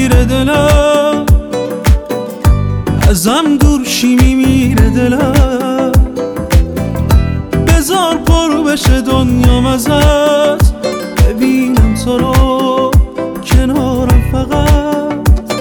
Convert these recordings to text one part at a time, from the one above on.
میگیره دلم، ازم دور شی میمیره دلم. بذار پر بشه دنیام ازت، ببینم تو رو کنارم فقط.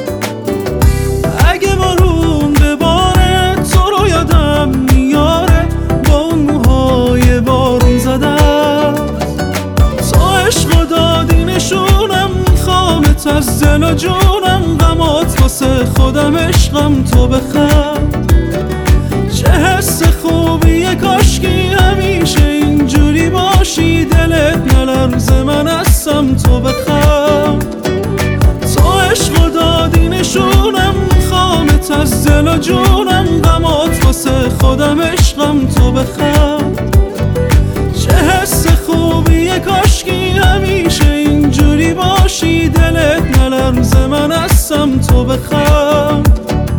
اگه بارون بباره تو رو یادم میاره، با اون موهای بارون زدم. تو عشق دادی نشونم، میخوامت از دل و جونم. غمات واسه خودم عشقم تو بخند. چه حس خوبیه کاشکی همیشه اینجوری باشی، دلت نلرزه من هستم تو بخند. تو عشق دادی نشونم، میخوامت از دل و جونم. غمات واسه خودم عشقم تو بخند. چه حس خوبیه کاشکی همیشه اینجوری باشی، دلت نلرزه من هستم تو بخند.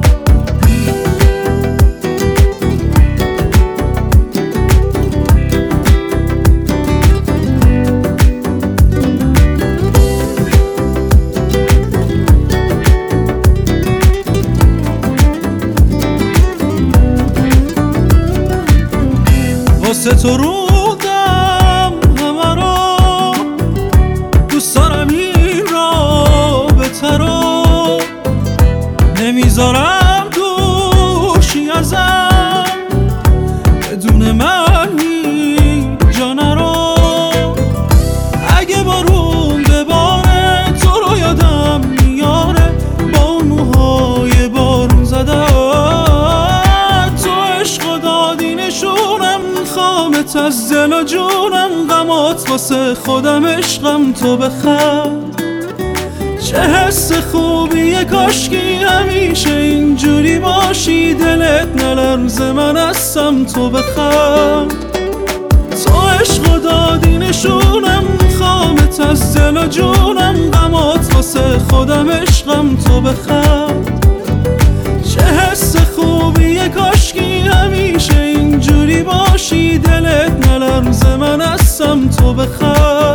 واسه تو رودم همه رو، دوست دارم این رابطه رو. نمیذارم دوشی ازم، بدون من هیچ جا نرو. اگه بارون بباره تو رو یادم میاره، با اون موهای بارون زده. تو عشق دادی نشونم، میخوامت از دل و جونم. غمات واسه خودم عشقم تو بخند. چه حس خوبیه کاشکی همیشه اینجوری باشی، دلت نلرزه من هستم تو بخند. تو عشق دادی نشونم، میخوامت از دل و جونم. غمات واسه خودم عشقم تو بخند. چه حس خوبیه کاشکی همیشه اینجوری باشی، دلت نلرزه من هستم تو بخند.